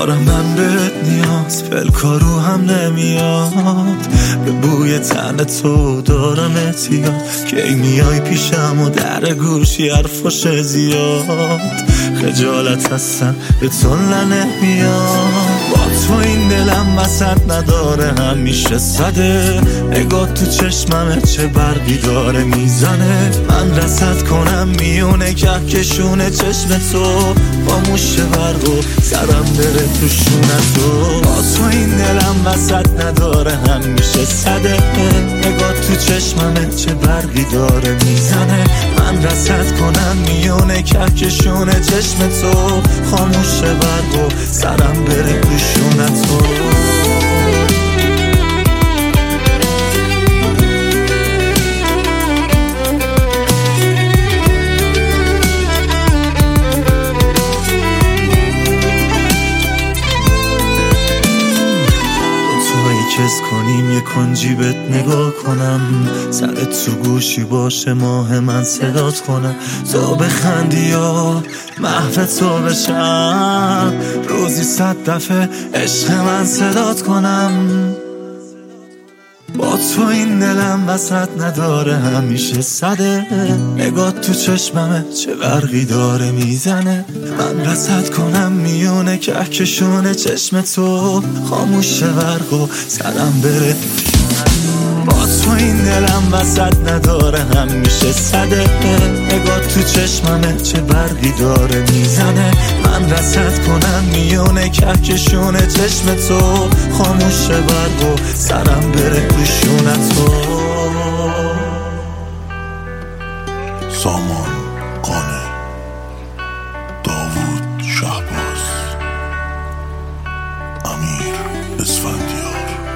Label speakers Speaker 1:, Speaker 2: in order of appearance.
Speaker 1: دارم من بهت نیاز، پلکارو هم نمیاد، به بوی تن تو دارم احتیاط، کی میای پیشم و در گوشی حرفاش زیاد، خجالت هستن به تو نمیاد. با تو این دلم وسط نداره همیشه صده، نگاه تو چشممه چه برقی داره میزنه، من رصد کنم میونه کهکشون چشم تو، خاموش برق و سرم بره تو شونه تو. با تو این دلم وسط نداره همیشه صده، نگاه تو چشممه چه برقی داره میزنه، من رصد کنم میونه کهکشون چشم تو، خاموش برق و سرم بره تو شونه تو. کس کنیم یه کنجی بهت نگاه کنم، سرت تو گوشی باشه ماه من صدات کنم، تو بخندی یا محو تو بشم، روزی 100 دفعه عشق من صدات کنم. با تو این دلم وسط نداره همیشه صده، نگاه تو چشممه چه برقی داره میزنه، من رصد کنم میونه کهکشون چشم تو، خاموش برق و سرم بره. با تو این دلم وسط نداره همیشه صده، نگاه تو چشممه چه برقی داره میزنه، من رصد کنم میونه کهکشون چشم تو، خاموش برق و سرم بره تو شونه تو.
Speaker 2: سامان قانع، داوود شهباز، امیر اسفندیار.